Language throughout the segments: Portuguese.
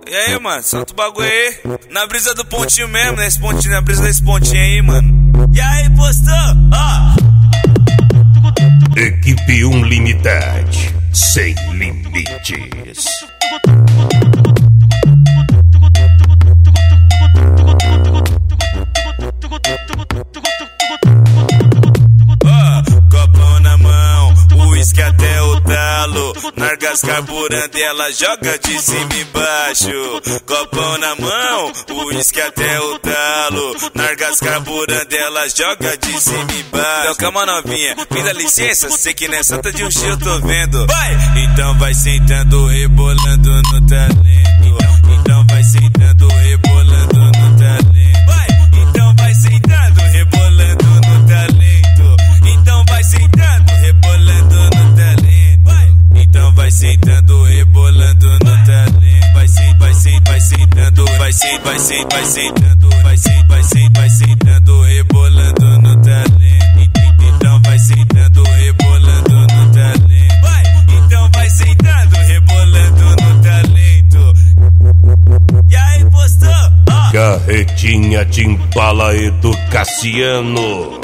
E aí, mano, solta o bagulho aí. Na brisa do pontinho mesmo, nesse pontinho, na brisa desse pontinho aí, mano. E aí, postou? Ó. Equipe Unlimited, sem limites. Copão na mão, uísque até o talo. Nargas carburando e ela joga de cima e baixo. Copão na mão, uísque até o talo. Nargas carburando e ela joga de cima e baixo. Então calma novinha, me dá licença, sei que nessa tá de um X eu tô vendo. Vai! Então vai sentando, rebolando no talento. Então vai sentando, rebolando no talento. Vai! Então vai sentando, rebolando no talento. Então vai sentando, rebolando no talento. Vai! Então vai sentando, rebolando no talento. Vai sentando, vai sentando, vai sentando, vai sentando, rebolando no talento. Então vai sentando, rebolando no talento. Vai! Então vai sentando, rebolando no talento. E aí, postou? Ó. Carretinha de Impala Edu Cassiano.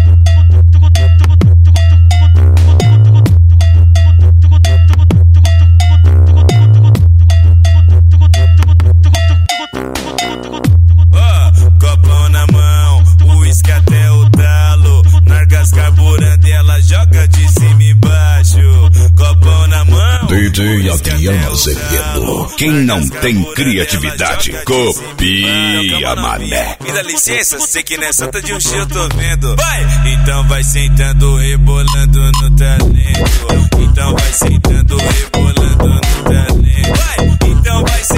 Copão na mão, uísque até o talo. Nargas carburando, ela joga de cima e baixo. Copão na mão, DJ Adriano Azevedo. Quem não tem criatividade, copia, mané. Me dá licença, sei que nessa tá de um X eu tô vendo. Vai! Então vai sentando, rebolando no talento. Então vai sentando, rebolando no talento. Vai! Então vai sentando.